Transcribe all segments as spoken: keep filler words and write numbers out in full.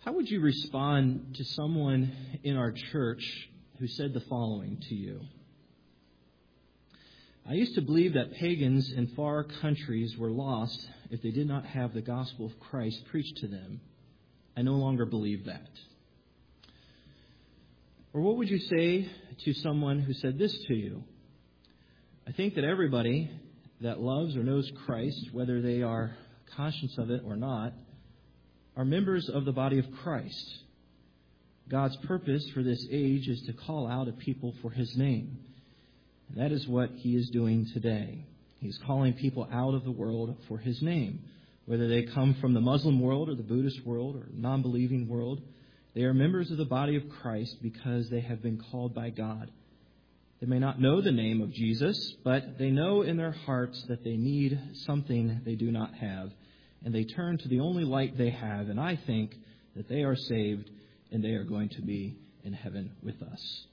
How would you respond to someone in our church who said the following to you? I used to believe that pagans in far countries were lost if they did not have the gospel of Christ preached to them. I no longer believe that. Or what would you say to someone who said this to you? I think that everybody that loves or knows Christ, whether they are conscious of it or not, are members of the body of Christ. God's purpose for this age is to call out a people for His name. And that is what He is doing today. He's calling people out of the world for His name. Whether they come from the Muslim world or the Buddhist world or non-believing world, they are members of the body of Christ because they have been called by God. They may not know the name of Jesus, but they know in their hearts that they need something they do not have. And they turn to the only light they have, and I think that they are saved and they are going to be in heaven with us.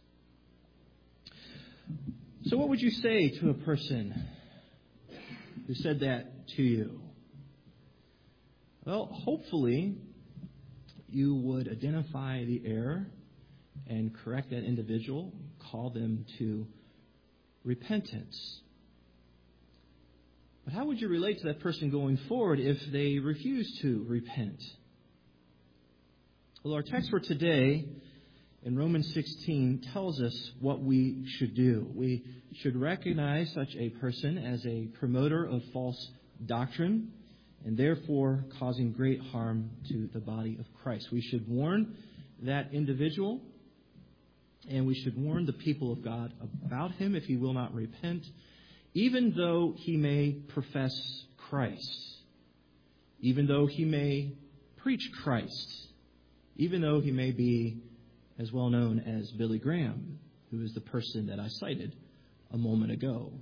So what would you say to a person who said that to you? Well, hopefully you would identify the error and correct that individual, call them to repentance. But how would you relate to that person going forward if they refuse to repent? Well, our text for today in Romans sixteen tells us what we should do. We should recognize such a person as a promoter of false doctrine and therefore causing great harm to the body of Christ. We should warn that individual, and we should warn the people of God about him if he will not repent, even though he may profess Christ, even though he may preach Christ, even though he may be as well known as Billy Graham, who is the person that I cited a moment ago.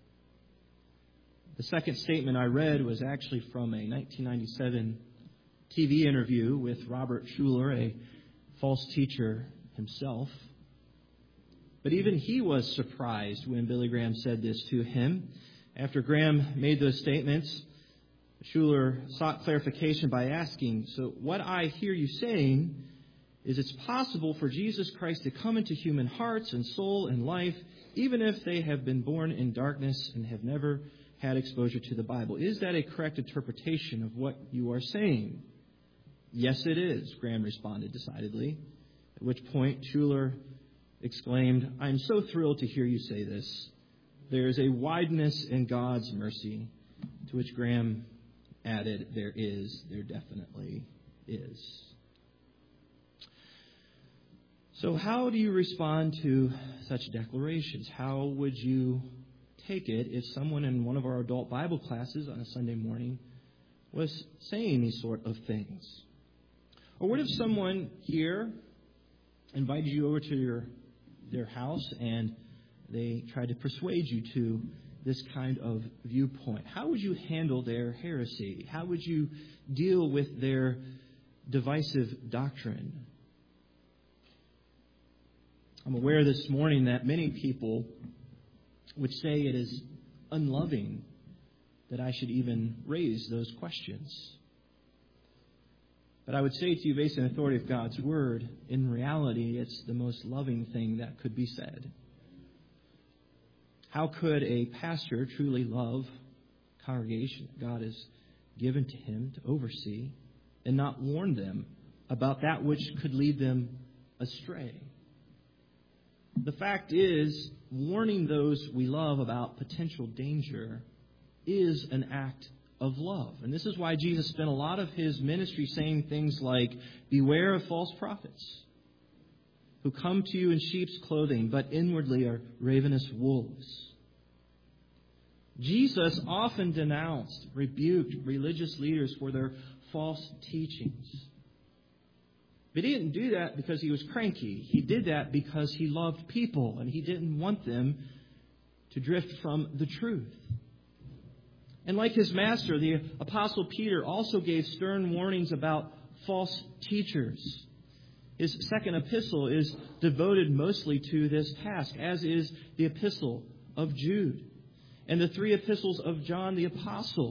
The second statement I read was actually from a nineteen ninety-seven T V interview with Robert Schuller, a false teacher himself. But even he was surprised when Billy Graham said this to him. After Graham made those statements, Schuller sought clarification by asking, so what I hear you saying is it's possible for Jesus Christ to come into human hearts and soul and life, even if they have been born in darkness and have never had exposure to the Bible. Is that a correct interpretation of what you are saying? Yes, it is, Graham responded decidedly, at which point Schuller exclaimed, I'm so thrilled to hear you say this. There is a wideness in God's mercy, to which Graham added, there is, there definitely is. So how do you respond to such declarations? How would you take it if someone in one of our adult Bible classes on a Sunday morning was saying these sort of things? Or what if someone here invited you over to your their house and they tried to persuade you to this kind of viewpoint? How would you handle their heresy? How would you deal with their divisive doctrine? I'm aware this morning that many people would say it is unloving that I should even raise those questions. But I would say to you, based on the authority of God's Word, in reality, it's the most loving thing that could be said. How could a pastor truly love a congregation that God has given to him to oversee and not warn them about that which could lead them astray? The fact is, warning those we love about potential danger is an act of love. And this is why Jesus spent a lot of his ministry saying things like, beware of false prophets who come to you in sheep's clothing, but inwardly are ravenous wolves. Jesus often denounced, rebuked religious leaders for their false teachings. But he didn't do that because he was cranky. He did that because he loved people and he didn't want them to drift from the truth. And like his master, the Apostle Peter also gave stern warnings about false teachers. His second epistle is devoted mostly to this task, as is the epistle of Jude. And the three epistles of John the Apostle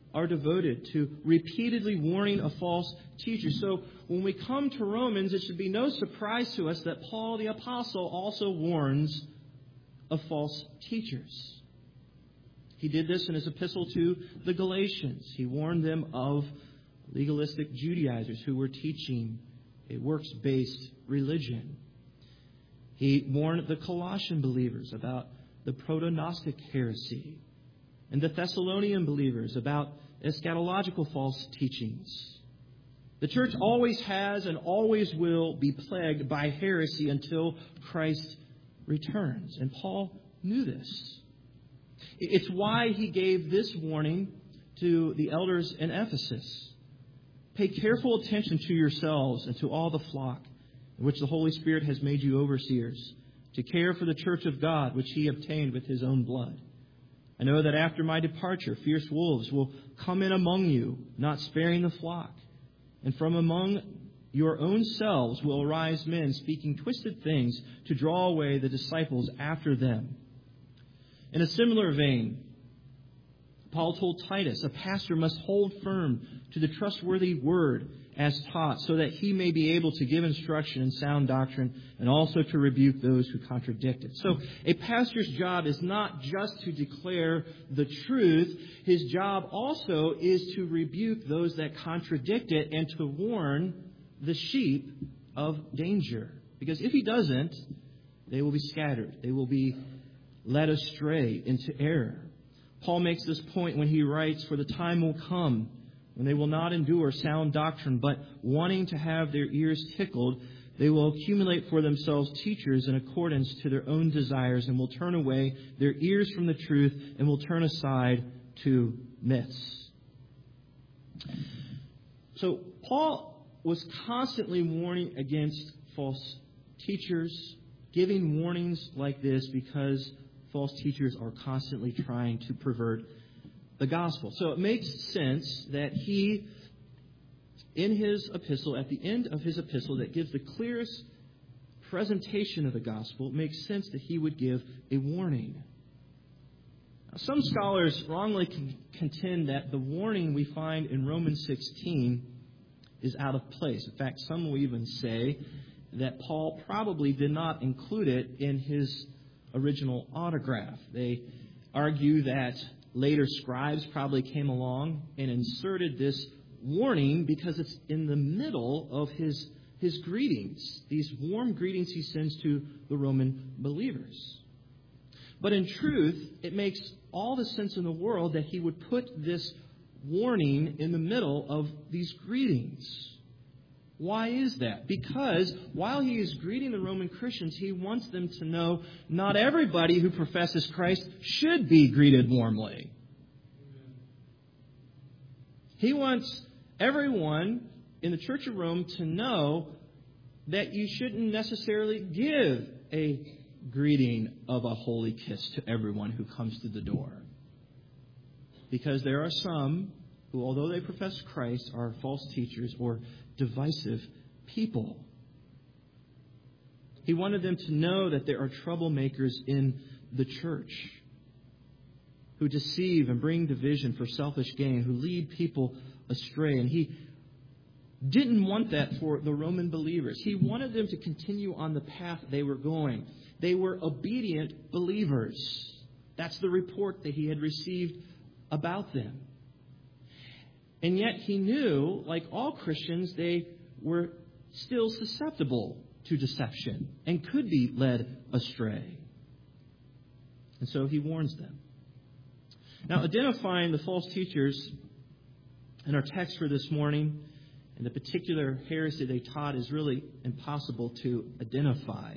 are devoted to repeatedly warning of false teachers. So when we come to Romans, it should be no surprise to us that Paul the Apostle also warns of false teachers. He did this in his epistle to the Galatians. He warned them of legalistic Judaizers who were teaching a works-based religion. He warned the Colossian believers about the proto-Gnostic heresy, and the Thessalonian believers about eschatological false teachings. The church always has and always will be plagued by heresy until Christ returns. And Paul knew this. It's why he gave this warning to the elders in Ephesus. Pay careful attention to yourselves and to all the flock in which the Holy Spirit has made you overseers, to care for the church of God, which he obtained with his own blood. I know that after my departure, fierce wolves will come in among you, not sparing the flock. And from among your own selves will arise men speaking twisted things to draw away the disciples after them. In a similar vein, Paul told Titus, a pastor must hold firm to the trustworthy word as taught, so that he may be able to give instruction in sound doctrine and also to rebuke those who contradict it. So a pastor's job is not just to declare the truth. His job also is to rebuke those that contradict it and to warn the sheep of danger. Because if he doesn't, they will be scattered. They will be led astray into error. Paul makes this point when he writes, "For the time will come when they will not endure sound doctrine, but wanting to have their ears tickled, they will accumulate for themselves teachers in accordance to their own desires, and will turn away their ears from the truth and will turn aside to myths." So Paul was constantly warning against false teachers, giving warnings like this because false teachers are constantly trying to pervert the gospel. So it makes sense that he, in his epistle, at the end of his epistle that gives the clearest presentation of the gospel, it makes sense that he would give a warning. Now, some scholars wrongly con- contend that the warning we find in Romans sixteen is out of place. In fact, some will even say that Paul probably did not include it in his original autograph. They argue that later scribes probably came along and inserted this warning because it's in the middle of his, his greetings, these warm greetings he sends to the Roman believers. But in truth, it makes all the sense in the world that he would put this warning in the middle of these greetings. Why is that? Because while he is greeting the Roman Christians, he wants them to know not everybody who professes Christ should be greeted warmly. He wants everyone in the Church of Rome to know that you shouldn't necessarily give a greeting of a holy kiss to everyone who comes through the door. Because there are some who, although they profess Christ, are false teachers or divisive people. He wanted them to know that there are troublemakers in the church who deceive and bring division for selfish gain, who lead people astray. And he didn't want that for the Roman believers. He wanted them to continue on the path they were going. They were obedient believers. That's the report that he had received about them. And yet he knew, like all Christians, they were still susceptible to deception and could be led astray. And so he warns them. Now, identifying the false teachers in our text for this morning and the particular heresy they taught is really impossible to identify.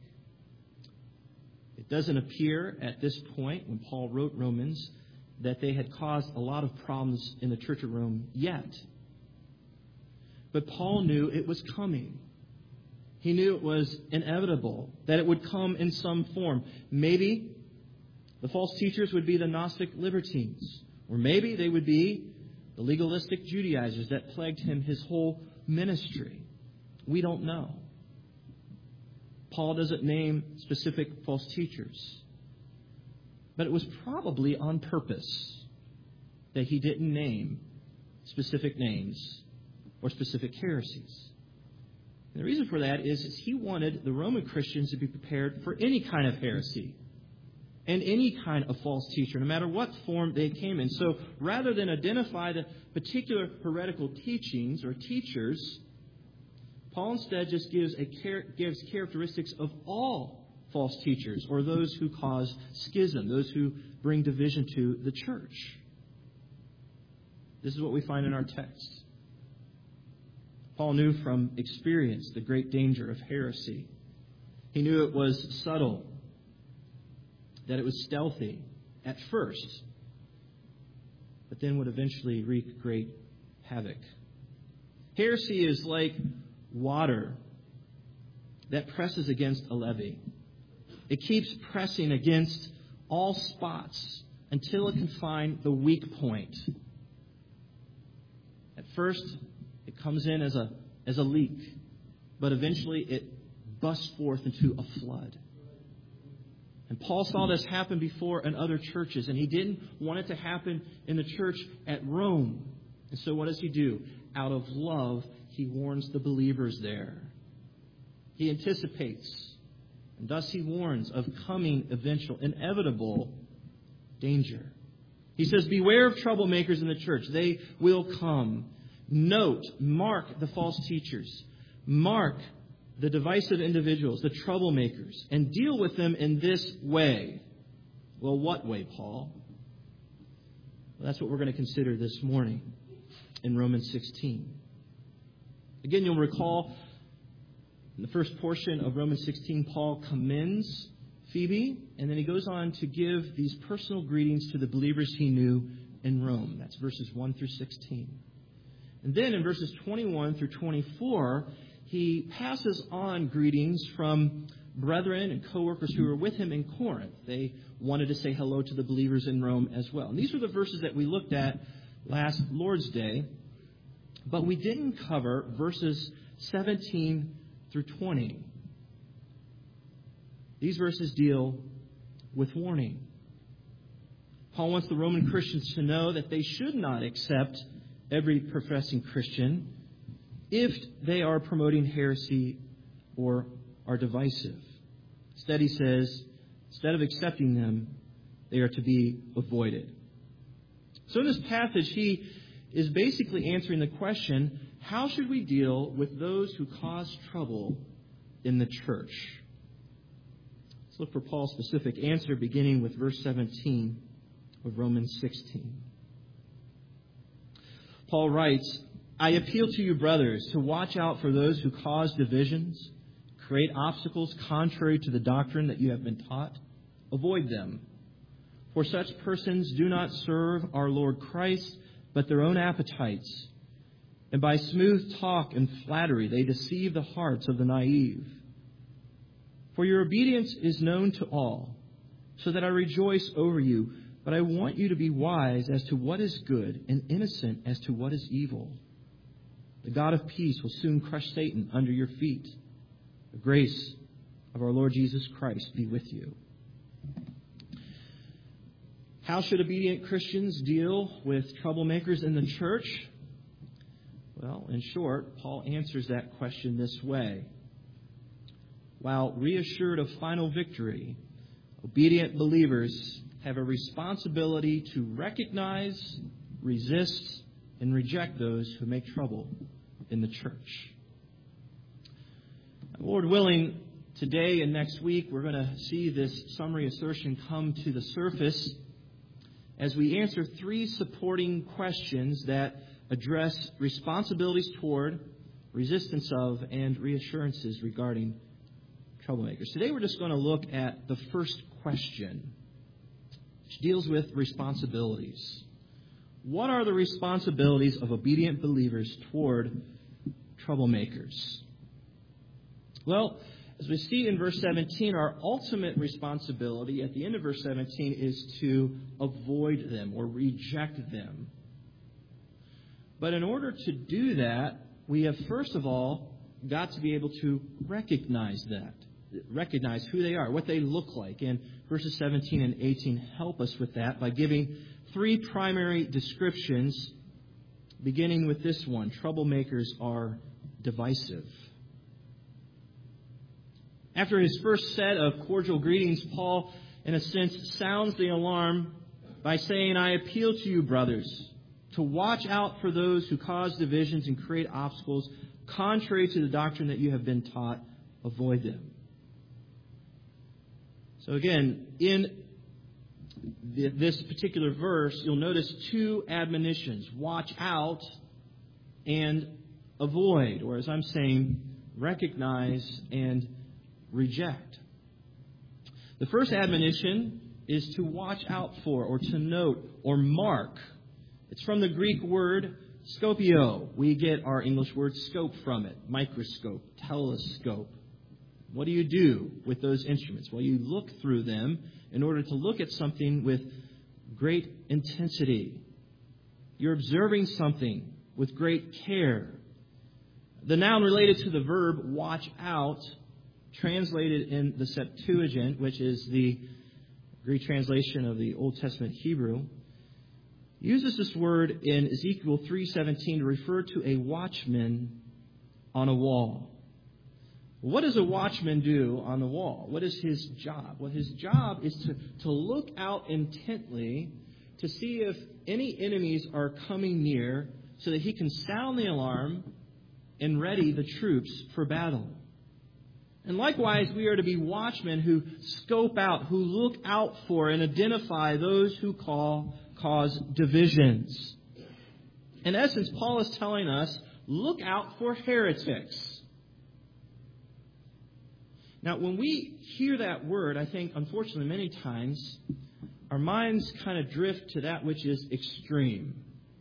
It doesn't appear at this point, when Paul wrote Romans, that they had caused a lot of problems in the Church of Rome yet. But Paul knew it was coming. He knew it was inevitable, that it would come in some form. Maybe the false teachers would be the Gnostic libertines, or maybe they would be the legalistic Judaizers that plagued him his whole ministry. We don't know. Paul doesn't name specific false teachers. But it was probably on purpose that he didn't name specific names or specific heresies. And the reason for that is, is he wanted the Roman Christians to be prepared for any kind of heresy and any kind of false teacher, no matter what form they came in. So rather than identify the particular heretical teachings or teachers, Paul instead just gives a gives characteristics of all false teachers, or those who cause schism, those who bring division to the church. This is what we find in our text. Paul knew from experience the great danger of heresy. He knew it was subtle, that it was stealthy at first, but then would eventually wreak great havoc. Heresy is like water that presses against a levee. It keeps pressing against all spots until it can find the weak point. At first, it comes in as a as a leak, but eventually it busts forth into a flood. And Paul saw this happen before in other churches, and he didn't want it to happen in the church at Rome. And so what does he do? Out of love, he warns the believers there. He anticipates, and thus he warns of coming eventual, inevitable danger. He says, beware of troublemakers in the church. They will come. Note, mark the false teachers. Mark the divisive individuals, the troublemakers, and deal with them in this way. Well, what way, Paul? Well, that's what we're going to consider this morning in Romans sixteen. Again, you'll recall in the first portion of Romans sixteen, Paul commends Phoebe, and then he goes on to give these personal greetings to the believers he knew in Rome. That's verses one through sixteen. And then in verses twenty-one through twenty-four, he passes on greetings from brethren and co-workers who were with him in Corinth. They wanted to say hello to the believers in Rome as well. And these are the verses that we looked at last Lord's Day, but we didn't cover verses seventeen through twenty. These verses deal with warning. Paul wants the Roman Christians to know that they should not accept every professing Christian if they are promoting heresy or are divisive. Instead, he says, instead of accepting them, they are to be avoided. So in this passage, he is basically answering the question, how should we deal with those who cause trouble in the church? Let's look for Paul's specific answer, beginning with verse seventeen of Romans sixteen. Paul writes, I appeal to you, brothers, to watch out for those who cause divisions, create obstacles contrary to the doctrine that you have been taught. Avoid them. For such persons do not serve our Lord Christ, but their own appetites. And by smooth talk and flattery, they deceive the hearts of the naive. For your obedience is known to all, so that I rejoice over you. But I want you to be wise as to what is good and innocent as to what is evil. The God of peace will soon crush Satan under your feet. The grace of our Lord Jesus Christ be with you. How should obedient Christians deal with troublemakers in the church? Well, in short, Paul answers that question this way. While reassured of final victory, obedient believers have a responsibility to recognize, resist, and reject those who make trouble in the church. Lord willing, today and next week, we're going to see this summary assertion come to the surface as we answer three supporting questions that address responsibilities toward, resistance of, and reassurances regarding troublemakers. Today we're just going to look at the first question, which deals with responsibilities. What are the responsibilities of obedient believers toward troublemakers? Well, as we see in verse seventeen, our ultimate responsibility at the end of verse seventeen is to avoid them or reject them. But in order to do that, we have first of all got to be able to recognize that. Recognize who they are, what they look like. And verses seventeen and eighteen help us with that by giving three primary descriptions, beginning with this one: troublemakers are divisive. After his first set of cordial greetings, Paul, in a sense, sounds the alarm by saying, I appeal to you, brothers, to watch out for those who cause divisions and create obstacles contrary to the doctrine that you have been taught. Avoid them. So again, in this particular verse, you'll notice two admonitions: watch out and avoid, or as I'm saying, recognize and reject. The first admonition is to watch out for, or to note, or mark. It's from the Greek word scopio. We get our English word scope from it: microscope, telescope. What do you do with those instruments? Well, you look through them in order to look at something with great intensity. You're observing something with great care. The noun related to the verb watch out, translated in the Septuagint, which is the Greek translation of the Old Testament Hebrew, uses this word in Ezekiel three seventeen to refer to a watchman on a wall. What does a watchman do on the wall? What is his job? Well, his job is to, to look out intently to see if any enemies are coming near so that he can sound the alarm and ready the troops for battle. And likewise, we are to be watchmen who scope out, who look out for and identify those who call, cause divisions. In essence, Paul is telling us, look out for heretics. Now, when we hear that word, I think, unfortunately, many times, our minds kind of drift to that which is extreme.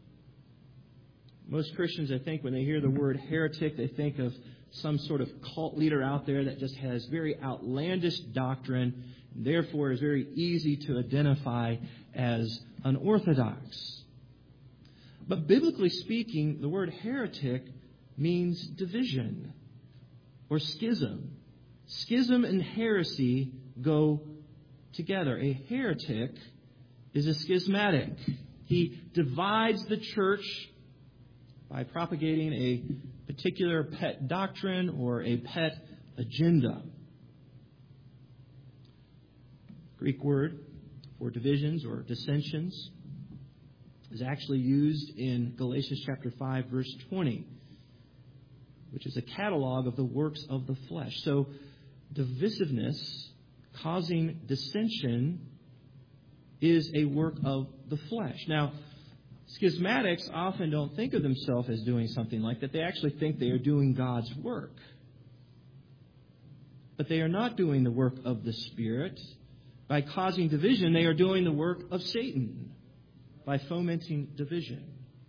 Most Christians, I think, when they hear the word heretic, they think of some sort of cult leader out there that just has very outlandish doctrine, and therefore is very easy to identify as unorthodox. But biblically speaking, the word heretic means division or schism. Schism and heresy go together. A heretic is a schismatic. He divides the church by propagating a particular pet doctrine or a pet agenda. Greek word for divisions or dissensions is actually used in Galatians chapter five, verse twenty, which is a catalog of the works of the flesh. So divisiveness, causing dissension, is a work of the flesh. Now, schismatics often don't think of themselves as doing something like that. They actually think they are doing God's work. But they are not doing the work of the Spirit. By causing division, they are doing the work of Satan by fomenting division.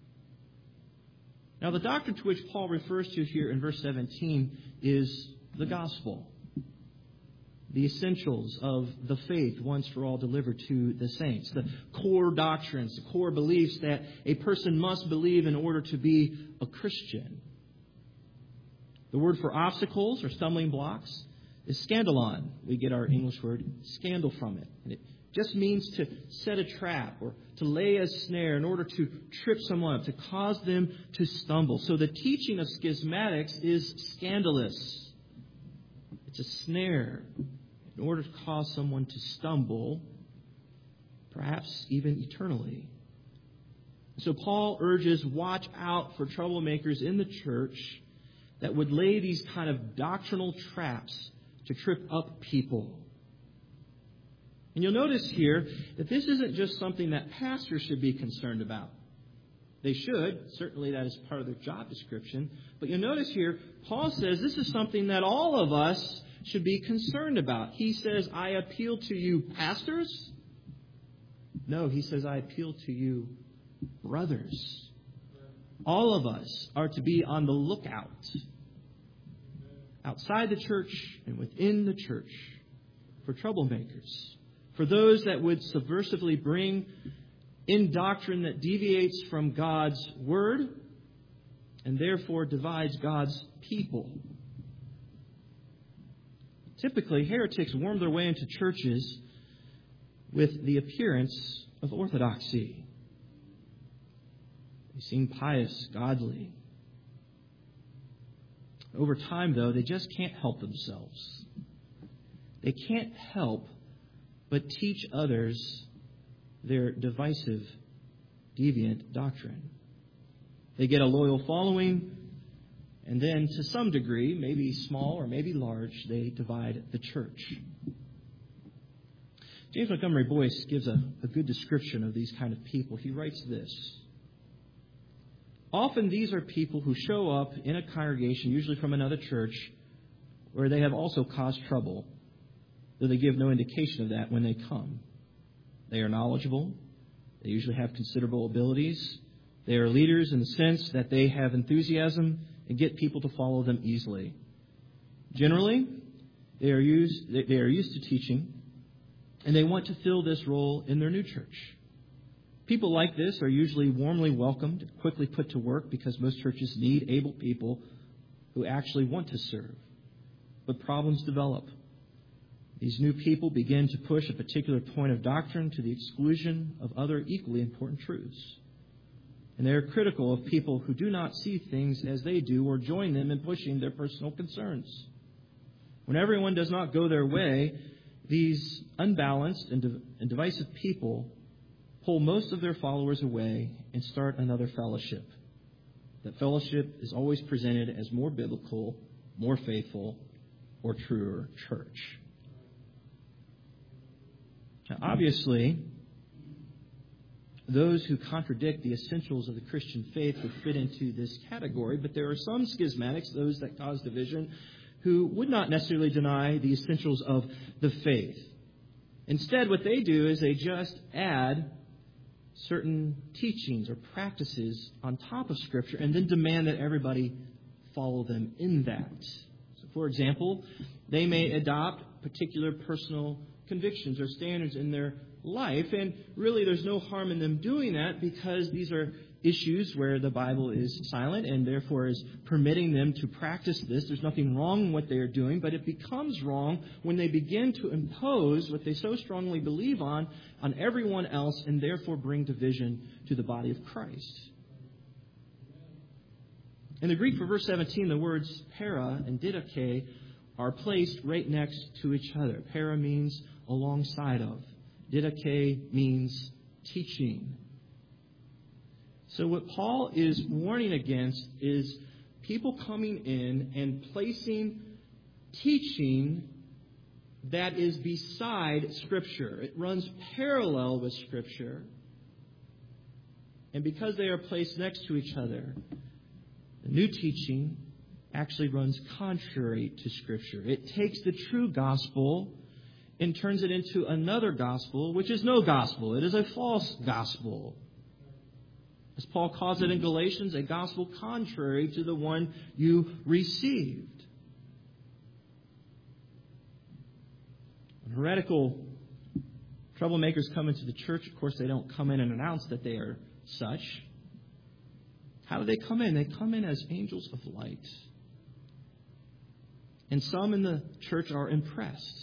Now, the doctrine to which Paul refers to here in verse seventeen is the gospel. The essentials of the faith once for all delivered to the saints. The core doctrines, the core beliefs that a person must believe in order to be a Christian. The word for obstacles or stumbling blocks is scandalon. We get our English word scandal from it. And it just means to set a trap or to lay a snare in order to trip someone up, to cause them to stumble. So the teaching of schismatics is scandalous. It's a snare in order to cause someone to stumble, perhaps even eternally. So Paul urges, watch out for troublemakers in the church that would lay these kind of doctrinal traps to trip up people. And you'll notice here that this isn't just something that pastors should be concerned about. They should. Certainly that is part of their job description. But you'll notice here, Paul says this is something that all of us should be concerned about. He says, I appeal to you, pastors. No, he says, I appeal to you, brothers. All of us are to be on the lookout, outside the church and within the church, for troublemakers, for those that would subversively bring in doctrine that deviates from God's word and therefore divides God's people. Typically, heretics worm their way into churches with the appearance of orthodoxy. They seem pious, godly. Over time, though, they just can't help themselves. They can't help but teach others their divisive, deviant doctrine. They get a loyal following, and then to some degree, maybe small or maybe large, they divide the church. James Montgomery Boyce gives a, a good description of these kind of people. He writes this: often these are people who show up in a congregation, usually from another church, where they have also caused trouble, though they give no indication of that when they come. They are knowledgeable. They usually have considerable abilities. They are leaders in the sense that they have enthusiasm and get people to follow them easily. Generally, they are used, they are used to teaching, and they want to fill this role in their new church. People like this are usually warmly welcomed, quickly put to work, because most churches need able people who actually want to serve. But problems develop. These new people begin to push a particular point of doctrine to the exclusion of other equally important truths. And they are critical of people who do not see things as they do or join them in pushing their personal concerns. When everyone does not go their way, these unbalanced and, div- and divisive people pull most of their followers away and start another fellowship. That fellowship is always presented as more biblical, more faithful, or truer church. Now, obviously, those who contradict the essentials of the Christian faith would fit into this category, but there are some schismatics, those that cause division, who would not necessarily deny the essentials of the faith. Instead, what they do is they just add certain teachings or practices on top of Scripture and then demand that everybody follow them in that. So, for example, they may adopt particular personal convictions or standards in their life, and really there's no harm in them doing that, because these are issues where the Bible is silent and therefore is permitting them to practice this. There's nothing wrong in what they are doing, but it becomes wrong when they begin to impose what they so strongly believe on on everyone else, and therefore bring division to the body of Christ. In the Greek for verse seventeen, the words para and didache are placed right next to each other. Para means alongside of. Didache means teaching. So what Paul is warning against is people coming in and placing teaching that is beside Scripture. It runs parallel with Scripture. And because they are placed next to each other, the new teaching actually runs contrary to Scripture. It takes the true gospel and turns it into another gospel, which is no gospel. It is a false gospel. As Paul calls it in Galatians, a gospel contrary to the one you received. When heretical troublemakers come into the church, of course, they don't come in and announce that they are such. How do they come in? They come in as angels of light. And some in the church are impressed.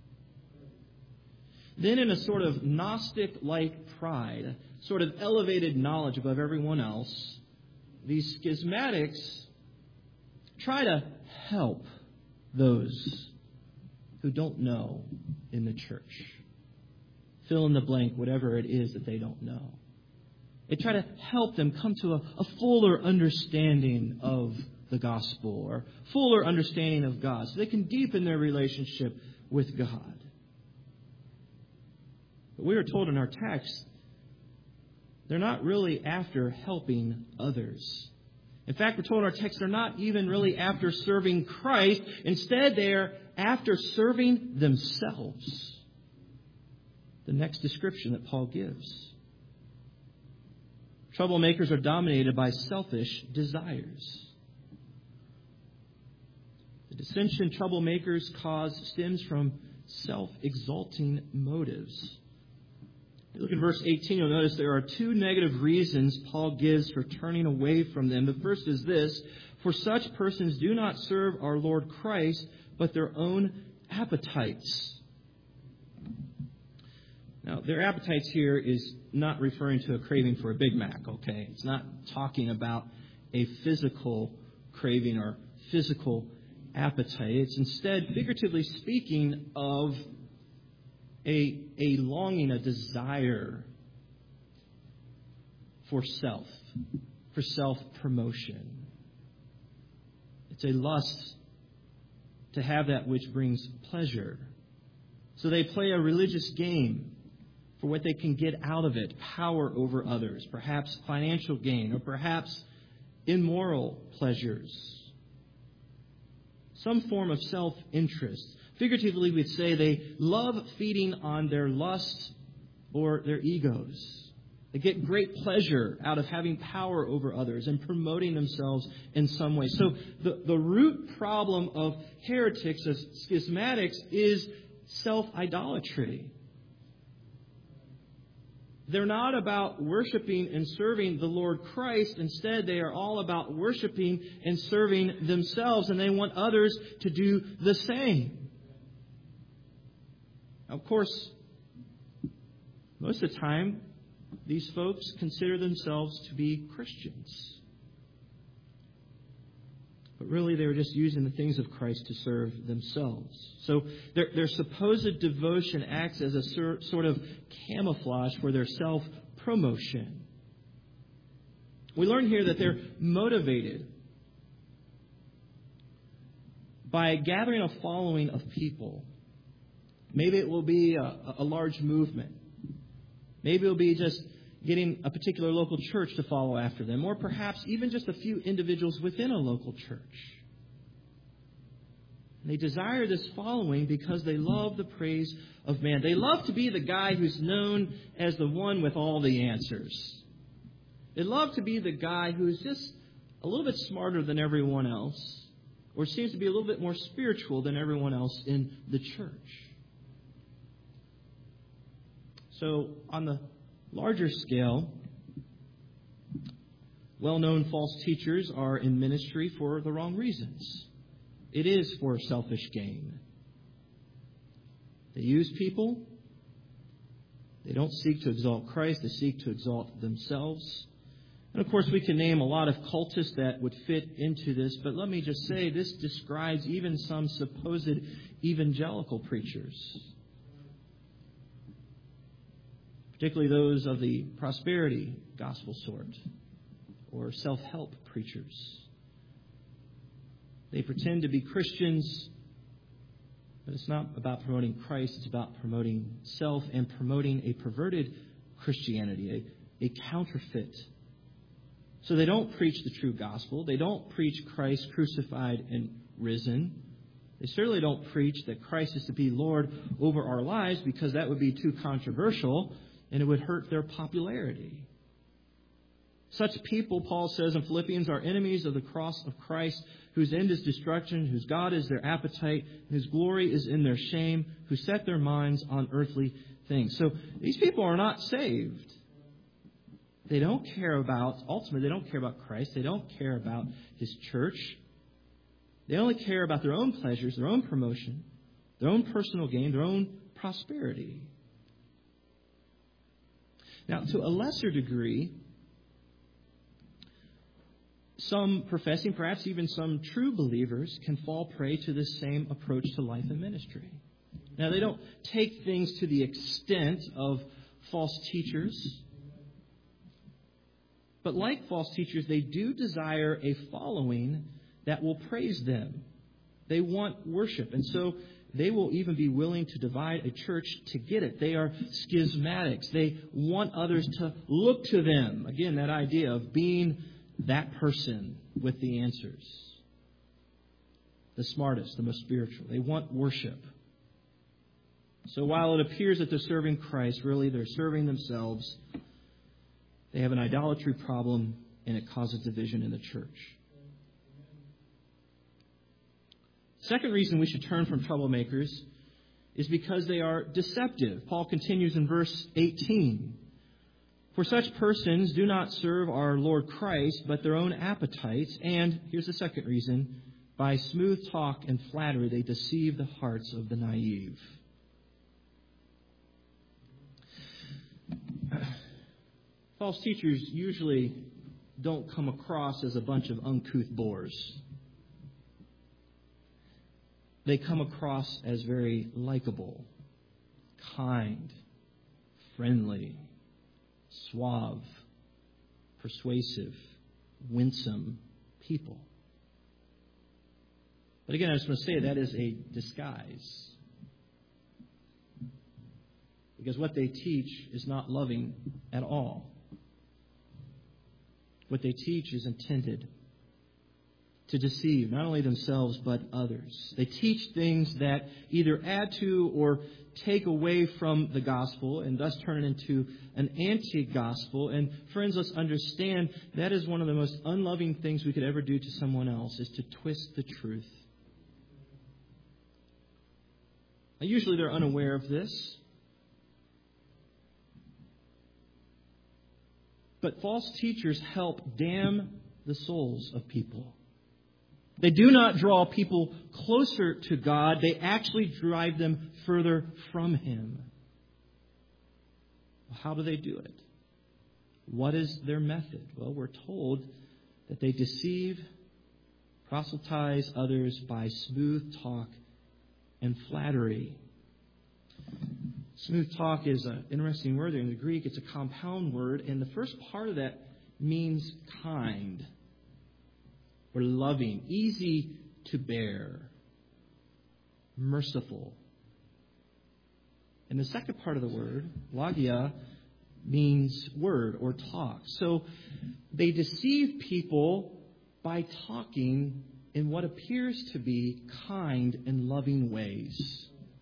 Then in a sort of Gnostic-like pride, sort of elevated knowledge above everyone else, these schismatics try to help those who don't know in the church. Fill in the blank, whatever it is that they don't know. They try to help them come to a, a fuller understanding of the gospel, or fuller understanding of God, so they can deepen their relationship with God. But we are told in our text, they're not really after helping others. In fact, we're told in our text, they're not even really after serving Christ. Instead, they are after serving themselves. The next description that Paul gives. Troublemakers are dominated by selfish desires. The dissension troublemakers cause stems from self-exalting motives. Look at verse eighteen. You'll notice there are two negative reasons Paul gives for turning away from them. The first is this: for such persons do not serve our Lord Christ, but their own appetites. Now, their appetites here is not referring to a craving for a Big Mac, okay? It's not talking about a physical craving or physical appetite. It's instead, figuratively speaking, of a, a longing, a desire for self, for self-promotion. It's a lust to have that which brings pleasure. So they play a religious game for what they can get out of it, power over others, perhaps financial gain, or perhaps immoral pleasures. Some form of self-interest. Figuratively, we'd say they love feeding on their lusts or their egos. They get great pleasure out of having power over others and promoting themselves in some way. So the, the root problem of heretics, of schismatics, is self-idolatry. They're not about worshiping and serving the Lord Christ. Instead, they are all about worshiping and serving themselves, and they want others to do the same. Of course, most of the time, these folks consider themselves to be Christians. But really, they were just using the things of Christ to serve themselves. So their, their supposed devotion acts as a sur, sort of camouflage for their self-promotion. We learn here that they're motivated by gathering a following of people. Maybe it will be a, a large movement. Maybe it will be just getting a particular local church to follow after them, or perhaps even just a few individuals within a local church. And they desire this following because they love the praise of man. They love to be the guy who's known as the one with all the answers. They love to be the guy who's just a little bit smarter than everyone else, or seems to be a little bit more spiritual than everyone else in the church. So on the larger scale, well-known false teachers are in ministry for the wrong reasons. It is for selfish gain. They use people. They don't seek to exalt Christ. They seek to exalt themselves. And of course, we can name a lot of cultists that would fit into this, but let me just say, this describes even some supposed evangelical preachers, particularly those of the prosperity gospel sort or self-help preachers. They pretend to be Christians, but it's not about promoting Christ. It's about promoting self and promoting a perverted Christianity, a, a counterfeit. So they don't preach the true gospel. They don't preach Christ crucified and risen. They certainly don't preach that Christ is to be Lord over our lives, because that would be too controversial and it would hurt their popularity. Such people, Paul says in Philippians, are enemies of the cross of Christ, whose end is destruction, whose God is their appetite, whose glory is in their shame, who set their minds on earthly things. So these people are not saved. They don't care about, ultimately, they don't care about Christ. They don't care about His church. They only care about their own pleasures, their own promotion, their own personal gain, their own prosperity. Now, to a lesser degree, some professing, perhaps even some true believers, can fall prey to this same approach to life and ministry. Now, they don't take things to the extent of false teachers, but like false teachers, they do desire a following that will praise them. They want worship, and so they will even be willing to divide a church to get it. They are schismatics. They want others to look to them. Again, that idea of being that person with the answers. The smartest, the most spiritual. They want worship. So while it appears that they're serving Christ, really they're serving themselves. They have an idolatry problem, and it causes division in the church. Second reason we should turn from troublemakers is because they are deceptive. Paul continues in verse eighteen. For such persons do not serve our Lord Christ, but their own appetites. And here's the second reason. By smooth talk and flattery, they deceive the hearts of the naive. False teachers usually don't come across as a bunch of uncouth bores. They come across as very likable, kind, friendly, suave, persuasive, winsome people. But again, I just want to say that is a disguise. Because what they teach is not loving at all. What they teach is intended to deceive not only themselves but others. They teach things that either add to or take away from the gospel and thus turn it into an anti-gospel. And friends, let's understand that is one of the most unloving things we could ever do to someone else, is to twist the truth. Now, usually they're unaware of this. But false teachers help damn the souls of people. They do not draw people closer to God. They actually drive them further from Him. How do they do it? What is their method? Well, we're told that they deceive, proselytize others by smooth talk and flattery. Smooth talk is an interesting word there in the Greek. It's a compound word, and the first part of that means kind or loving, easy to bear, merciful. And the second part of the word, logia, means word or talk. So they deceive people by talking in what appears to be kind and loving ways.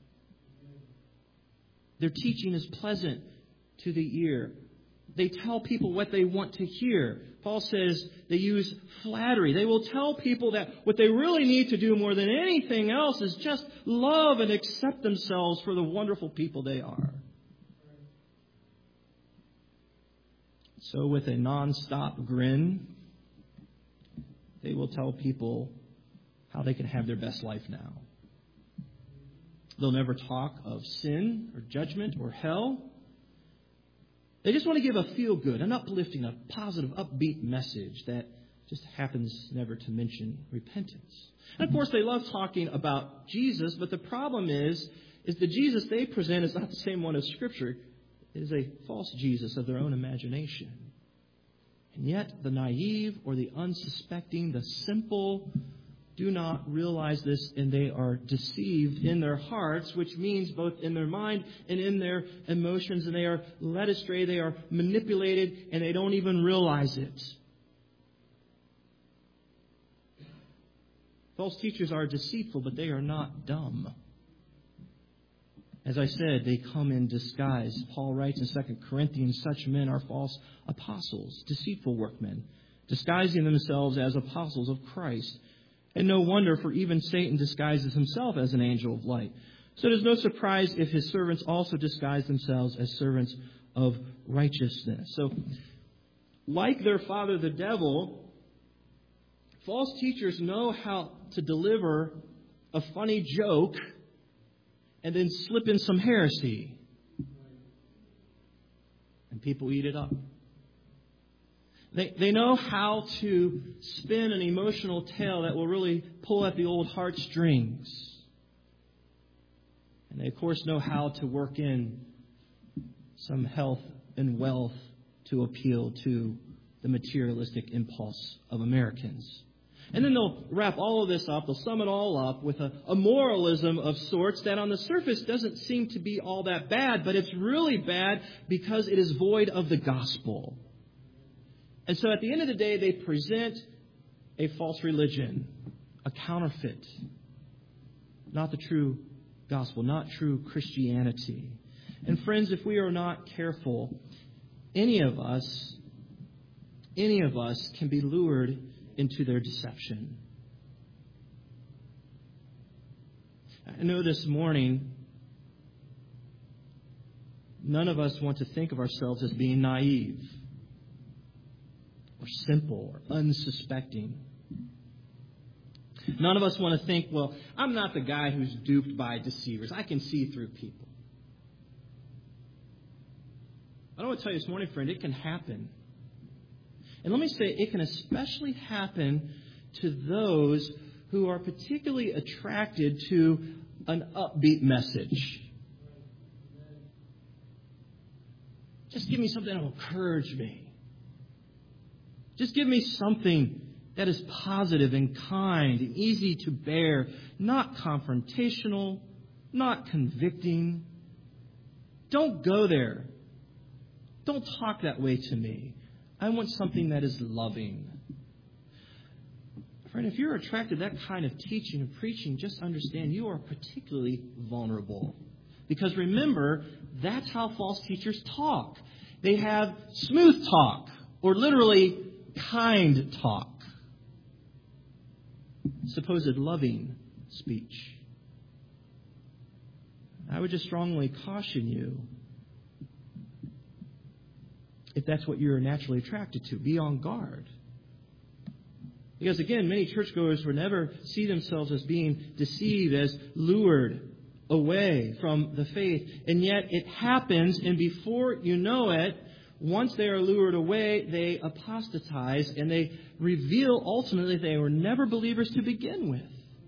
Their teaching is pleasant to the ear. They tell people what they want to hear. Paul says they use flattery. They will tell people that what they really need to do more than anything else is just love and accept themselves for the wonderful people they are. So with a non-stop grin, they will tell people how they can have their best life now. They'll never talk of sin or judgment or hell. They just want to give a feel-good, an uplifting, a positive, upbeat message that just happens never to mention repentance. And of course, they love talking about Jesus, but the problem is, is the Jesus they present is not the same one as Scripture. It is a false Jesus of their own imagination. And yet, the naive or the unsuspecting, the simple, do not realize this, and they are deceived in their hearts, which means both in their mind and in their emotions, and they are led astray, they are manipulated, and they don't even realize it. False teachers are deceitful, but they are not dumb. As I said, they come in disguise. Paul writes in Second Corinthians, such men are false apostles, deceitful workmen, disguising themselves as apostles of Christ. And no wonder, for even Satan disguises himself as an angel of light. So it is no surprise if his servants also disguise themselves as servants of righteousness. So, like their father, the devil, false teachers know how to deliver a funny joke and then slip in some heresy. And people eat it up. They, they know how to spin an emotional tale that will really pull at the old heartstrings. And they, of course, know how to work in some health and wealth to appeal to the materialistic impulse of Americans. And then they'll wrap all of this up, they'll sum it all up with a, a moralism of sorts that on the surface doesn't seem to be all that bad, but it's really bad because it is void of the gospel. And so at the end of the day, they present a false religion, a counterfeit, not the true gospel, not true Christianity. And friends, if we are not careful, any of us, any of us can be lured into their deception. I know this morning, none of us want to think of ourselves as being naive or simple or unsuspecting. None of us want to think, well, I'm not the guy who's duped by deceivers. I can see through people. I I want to tell you this morning, friend, it can happen. And let me say, it can especially happen to those who are particularly attracted to an upbeat message. Just give me something that will encourage me. Just give me something that is positive and kind and easy to bear, not confrontational, not convicting. Don't go there. Don't talk that way to me. I want something that is loving. Friend, if you're attracted to that kind of teaching and preaching, just understand you are particularly vulnerable. Because remember, that's how false teachers talk. They have smooth talk, or literally kind talk. Supposed loving speech. I would just strongly caution you, if that's what you're naturally attracted to, be on guard. Because again, many churchgoers will never see themselves as being deceived, as lured away from the faith. And yet it happens, and before you know it, once they are lured away, they apostatize, and they reveal ultimately they were never believers to begin with.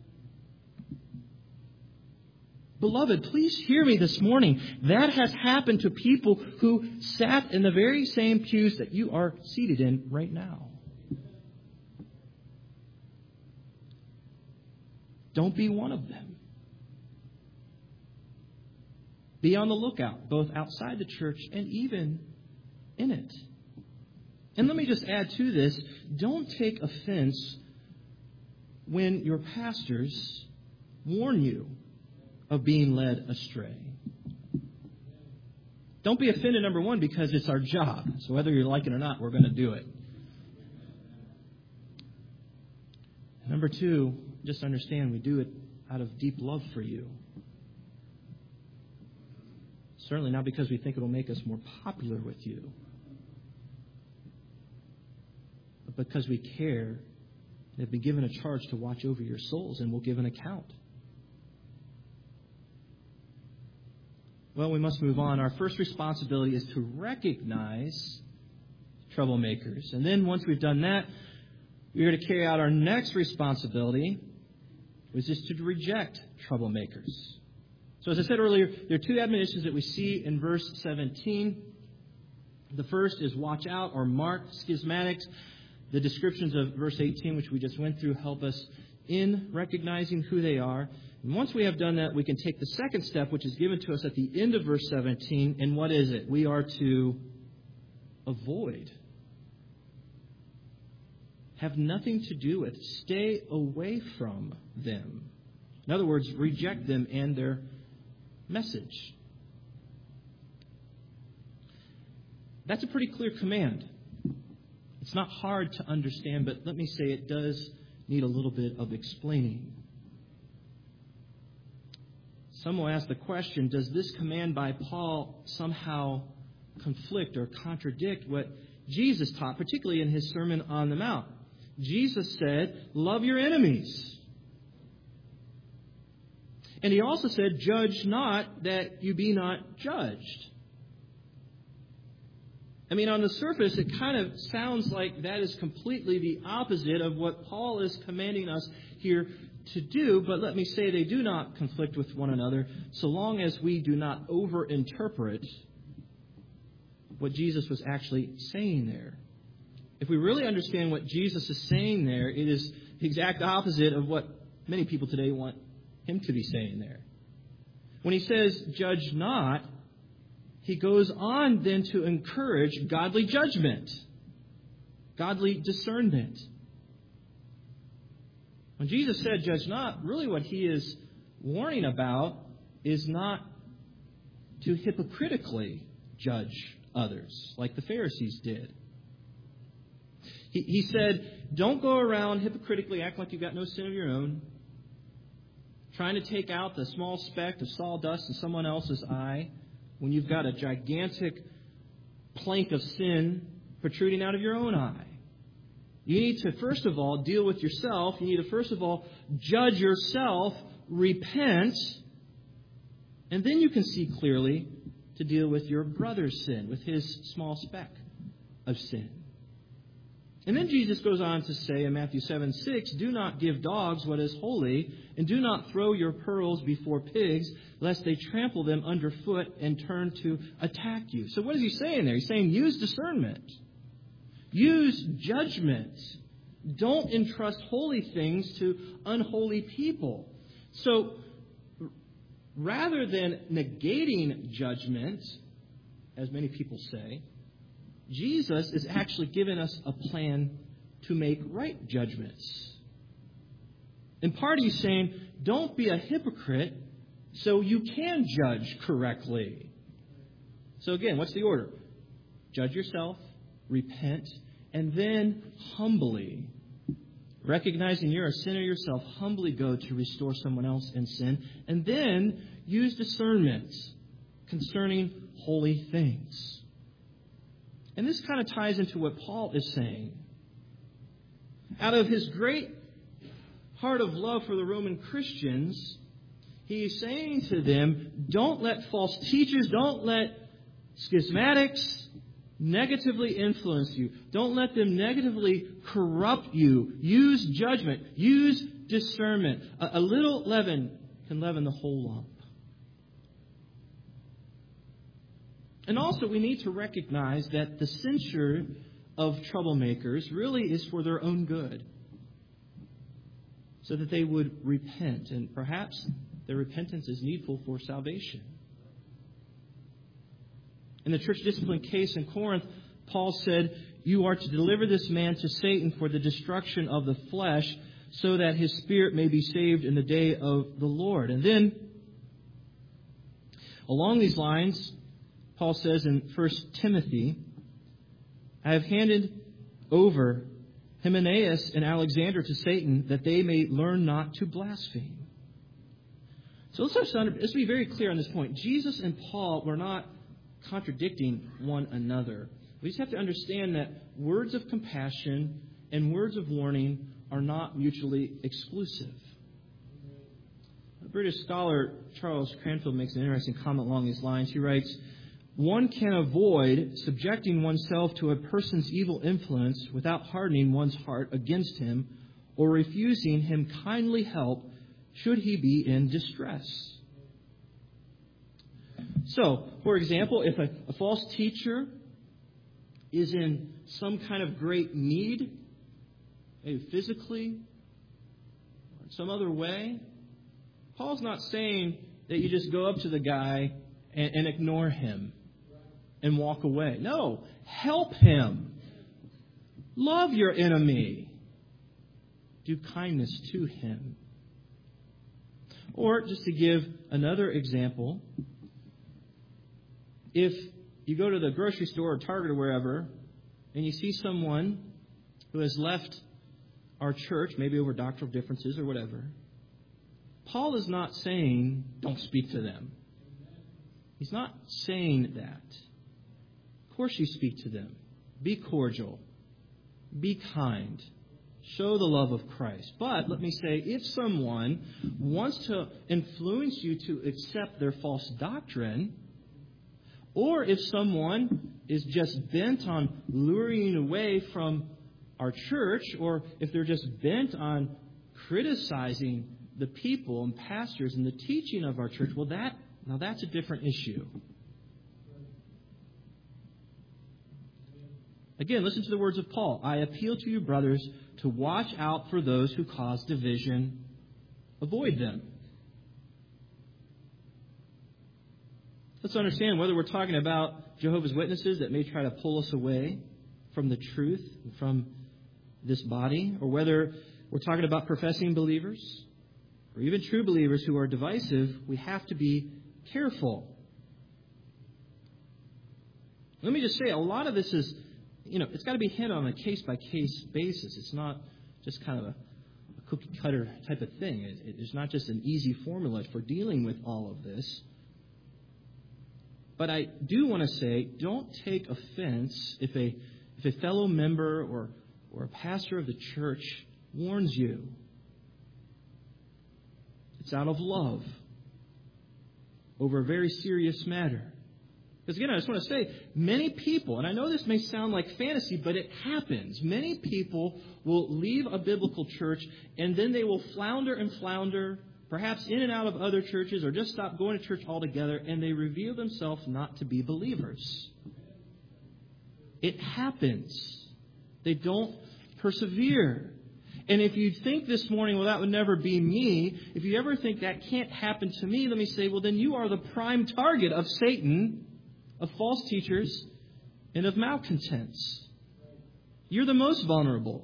Beloved, please hear me this morning. That has happened to people who sat in the very same pews that you are seated in right now. Don't be one of them. Be on the lookout, both outside the church and even in it. And let me just add to this, don't take offense when your pastors warn you of being led astray. Don't be offended, number one, because it's our job. So whether you like it or not, we're going to do it. Number two, just understand we do it out of deep love for you. Certainly not because we think it will make us more popular with you, but because we care and have been given a charge to watch over your souls and will give an account. Well, we must move on. Our first responsibility is to recognize troublemakers. And then once we've done that, we're going to carry out our next responsibility, which is to reject troublemakers. So as I said earlier, there are two admonitions that we see in verse seventeen. The first is watch out or mark schismatics. The descriptions of verse eighteen, which we just went through, help us in recognizing who they are. And once we have done that, we can take the second step, which is given to us at the end of verse seventeen. And what is it? We are to avoid. Have nothing to do with. Stay away from them. In other words, reject them and their message. That's a pretty clear command. It's not hard to understand, but let me say it does need a little bit of explaining. Some will ask the question, does this command by Paul somehow conflict or contradict what Jesus taught, particularly in his Sermon on the Mount? Jesus said, love your enemies. And he also said, judge not that you be not judged. I mean, on the surface, it kind of sounds like that is completely the opposite of what Paul is commanding us here to do. But let me say they do not conflict with one another so long as we do not overinterpret what Jesus was actually saying there. If we really understand what Jesus is saying there, it is the exact opposite of what many people today want him to be saying there. When he says, judge not, he goes on then to encourage godly judgment, godly discernment. When Jesus said, judge not, really what he is warning about is not to hypocritically judge others like the Pharisees did. He, he said, don't go around hypocritically acting like you've got no sin of your own, trying to take out the small speck of sawdust in someone else's eye when you've got a gigantic plank of sin protruding out of your own eye. You need to, first of all, deal with yourself. You need to, first of all, judge yourself, repent, and then you can see clearly to deal with your brother's sin, with his small speck of sin. And then Jesus goes on to say in Matthew seven six, do not give dogs what is holy, and do not throw your pearls before pigs, lest they trample them underfoot and turn to attack you. So what is he saying there? He's saying use discernment. Use judgment. Don't entrust holy things to unholy people. So rather than negating judgment, as many people say, Jesus is actually giving us a plan to make right judgments. In part, he's saying, don't be a hypocrite so you can judge correctly. So again, what's the order? Judge yourself, repent, and then humbly, recognizing you're a sinner yourself, humbly go to restore someone else in sin, and then use discernment concerning holy things. And this kind of ties into what Paul is saying. Out of his great heart of love for the Roman Christians, he is saying to them, don't let false teachers, don't let schismatics negatively influence you. Don't let them negatively corrupt you. Use judgment. Use discernment. A, a little leaven can leaven the whole lump. And also, we need to recognize that the censure of troublemakers really is for their own good, so that they would repent, and perhaps their repentance is needful for salvation. In the church discipline case in Corinth, Paul said, you are to deliver this man to Satan for the destruction of the flesh, so that his spirit may be saved in the day of the Lord. And then, along these lines, Paul says in First Timothy, I have handed over Hymenaeus and Alexander to Satan, that they may learn not to blaspheme. So let's, just under, let's be very clear on this point. Jesus and Paul were not contradicting one another. We just have to understand that words of compassion and words of warning are not mutually exclusive. A British scholar, Charles Cranfield, makes an interesting comment along these lines. He writes, one can avoid subjecting oneself to a person's evil influence without hardening one's heart against him or refusing him kindly help should he be in distress. So, for example, if a, a false teacher is in some kind of great need, maybe physically or in some other way, Paul's not saying that you just go up to the guy and, and ignore him and walk away. No, help him. Love your enemy. Do kindness to him. Or, just to give another example, if you go to the grocery store or Target or wherever, and you see someone who has left our church, maybe over doctrinal differences or whatever, Paul is not saying, don't speak to them. He's not saying that. Of course you speak to them. Be cordial. Be kind. Show the love of Christ. But let me say, if someone wants to influence you to accept their false doctrine, or if someone is just bent on luring you away from our church, or if they're just bent on criticizing the people and pastors and the teaching of our church, well, that now that's a different issue. Again, listen to the words of Paul. I appeal to you, brothers, to watch out for those who cause division. Avoid them. Let's understand whether we're talking about Jehovah's Witnesses that may try to pull us away from the truth and from this body, or whether we're talking about professing believers or even true believers who are divisive. We have to be careful. Let me just say, a lot of this is, you know, it's got to be handled on a case-by-case basis. It's not just kind of a, a cookie-cutter type of thing. It, it, it's not just an easy formula for dealing with all of this. But I do want to say, don't take offense if a if a fellow member or or a pastor of the church warns you. It's out of love over a very serious matter. Because again, I just want to say, many people, and I know this may sound like fantasy, but it happens. Many people will leave a biblical church, and then they will flounder and flounder, perhaps in and out of other churches, or just stop going to church altogether, and they reveal themselves not to be believers. It happens. They don't persevere. And if you think this morning, well, that would never be me, if you ever think that can't happen to me, let me say, well, then you are the prime target of Satan, of false teachers, and of malcontents. You're the most vulnerable.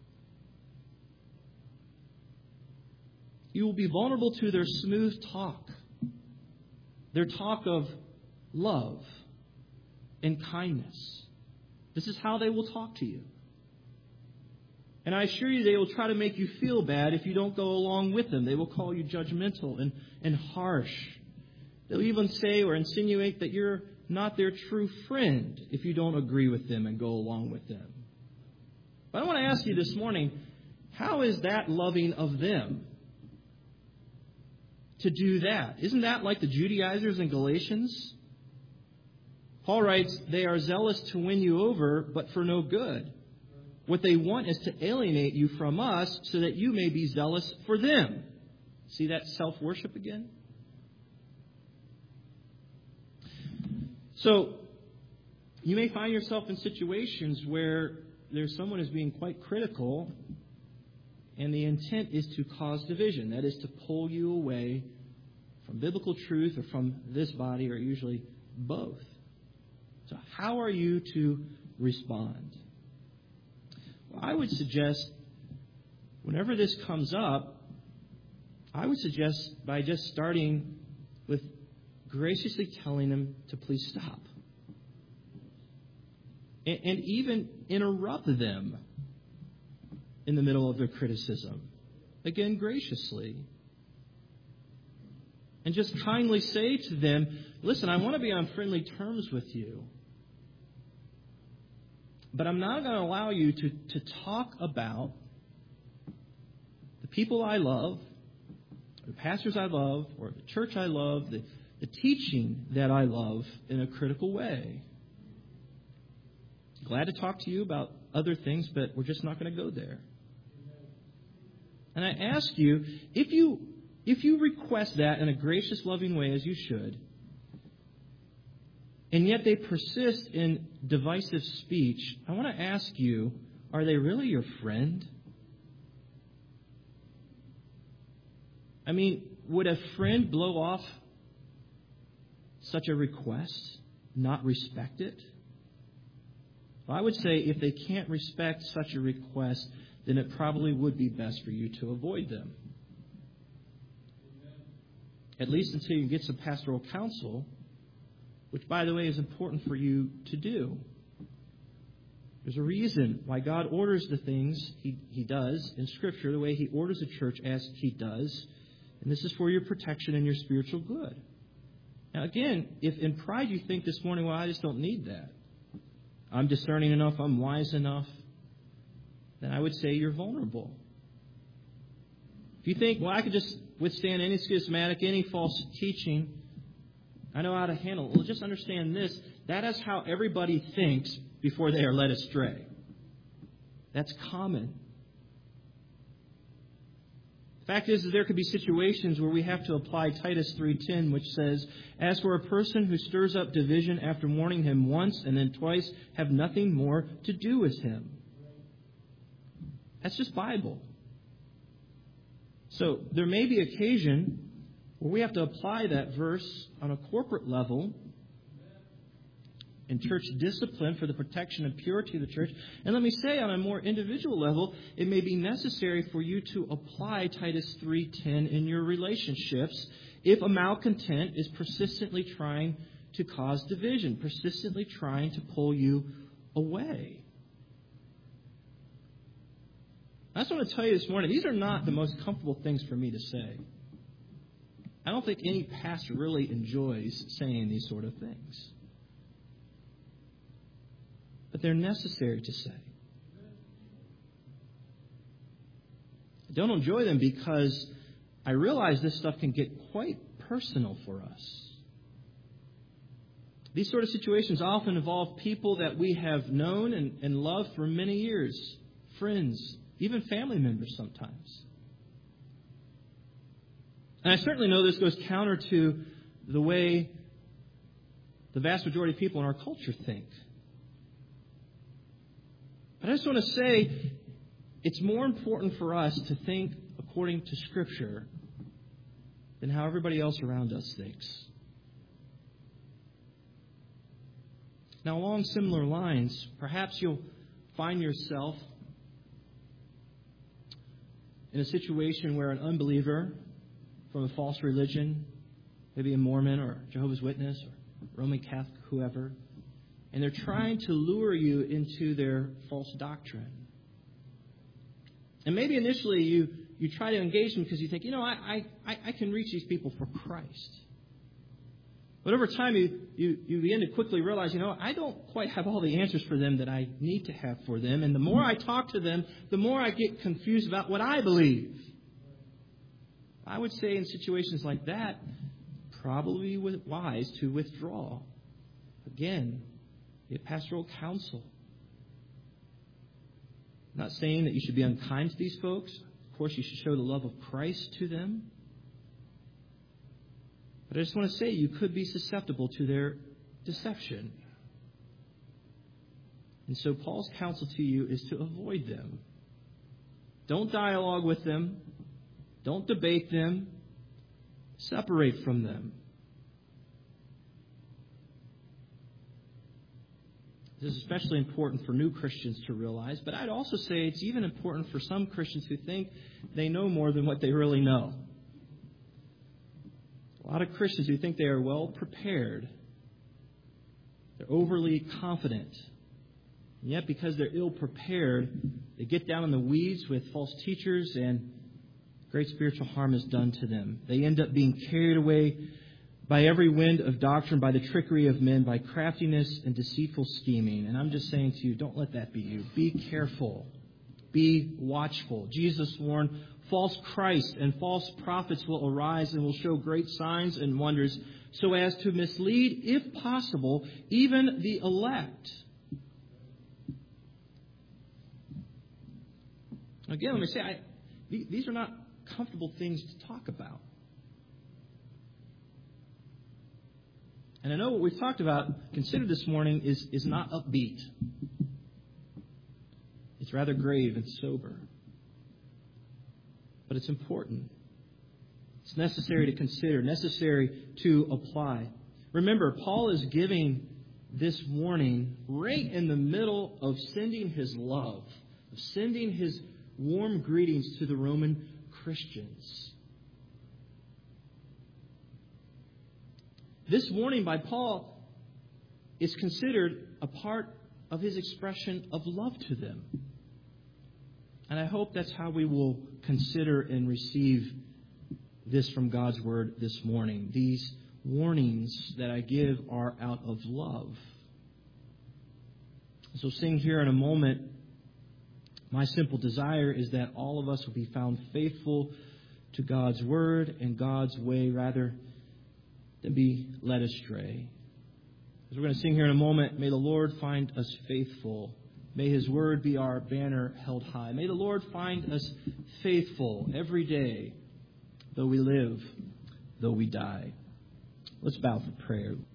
You will be vulnerable to their smooth talk, their talk of love and kindness. This is how they will talk to you. And I assure you, they will try to make you feel bad if you don't go along with them. They will call you judgmental and, and harsh. They'll even say or insinuate that you're not their true friend if you don't agree with them and go along with them. But I want to ask you this morning, how is that loving of them to do that? Isn't that like the Judaizers in Galatians? Paul writes, they are zealous to win you over, but for no good. What they want is to alienate you from us so that you may be zealous for them. See that self-worship again? So, you may find yourself in situations where there's someone who's being quite critical, and the intent is to cause division. That is to pull you away from biblical truth or from this body, or usually both. So how are you to respond? Well, I would suggest, whenever this comes up, I would suggest by just starting with graciously telling them to please stop. And, and even interrupt them in the middle of their criticism. Again, graciously. And just kindly say to them, listen, I want to be on friendly terms with you. But I'm not going to allow you to, to talk about the people I love, the pastors I love, or the church I love, the The teaching that I love in a critical way. Glad to talk to you about other things, but we're just not going to go there. And I ask you, if you if you request that in a gracious, loving way, as you should, and yet they persist in divisive speech, I want to ask you, are they really your friend? I mean, would a friend blow off such a request, not respect it? Well, I would say if they can't respect such a request, then it probably would be best for you to avoid them. Amen. At least until you get some pastoral counsel, which, by the way, is important for you to do. There's a reason why God orders the things He, he does in Scripture, the way He orders a church as He does, and this is for your protection and your spiritual good. Now, again, if in pride you think this morning, well, I just don't need that. I'm discerning enough, I'm wise enough, then I would say you're vulnerable. If you think, well, I could just withstand any schismatic, any false teaching, I know how to handle it. Well, just understand this. That is how everybody thinks before they are led astray. That's common. The fact is that there could be situations where we have to apply Titus three ten, which says, as for a person who stirs up division after warning him once and then twice, have nothing more to do with him. That's just Bible. So there may be occasion where we have to apply that verse on a corporate level in church discipline for the protection and purity of the church. And let me say, on a more individual level, it may be necessary for you to apply Titus three ten in your relationships if a malcontent is persistently trying to cause division, persistently trying to pull you away. I just want to tell you this morning, these are not the most comfortable things for me to say. I don't think any pastor really enjoys saying these sort of things. But they're necessary to say. I don't enjoy them because I realize this stuff can get quite personal for us. These sort of situations often involve people that we have known and, and loved for many years, friends, even family members sometimes. And I certainly know this goes counter to the way the vast majority of people in our culture think. But I just want to say it's more important for us to think according to Scripture than how everybody else around us thinks. Now, along similar lines, perhaps you'll find yourself in a situation where an unbeliever from a false religion, maybe a Mormon or Jehovah's Witness or Roman Catholic, whoever, and they're trying to lure you into their false doctrine. And maybe initially you, you try to engage them because you think, you know, I, I, I can reach these people for Christ. But over time, you, you, you begin to quickly realize, you know, I don't quite have all the answers for them that I need to have for them. And the more I talk to them, the more I get confused about what I believe. I would say in situations like that, probably wise to withdraw. Again, get pastoral counsel. I'm not saying that you should be unkind to these folks. Of course, you should show the love of Christ to them. But I just want to say you could be susceptible to their deception. And so Paul's counsel to you is to avoid them. Don't dialogue with them. Don't debate them. Separate from them. This is especially important for new Christians to realize, but I'd also say it's even important for some Christians who think they know more than what they really know. A lot of Christians who think they are well prepared, they're overly confident, and yet because they're ill prepared, they get down in the weeds with false teachers and great spiritual harm is done to them. They end up being carried away by every wind of doctrine, by the trickery of men, by craftiness and deceitful scheming. And I'm just saying to you, don't let that be you. Be careful. Be watchful. Jesus warned, false Christ and false prophets will arise and will show great signs and wonders so as to mislead, if possible, even the elect. Again, let me say, I, these are not comfortable things to talk about. And I know what we've talked about, considered this morning, is, is not upbeat. It's rather grave and sober. But it's important. It's necessary to consider, necessary to apply. Remember, Paul is giving this warning right in the middle of sending his love, of sending his warm greetings to the Roman Christians. This warning by Paul is considered a part of his expression of love to them. And I hope that's how we will consider and receive this from God's Word this morning. These warnings that I give are out of love. As we'll sing here in a moment, my simple desire is that all of us will be found faithful to God's Word and God's way rather than be led astray. As we're going to sing here in a moment, may the Lord find us faithful. May His Word be our banner held high. May the Lord find us faithful every day, though we live, though we die. Let's bow for prayer.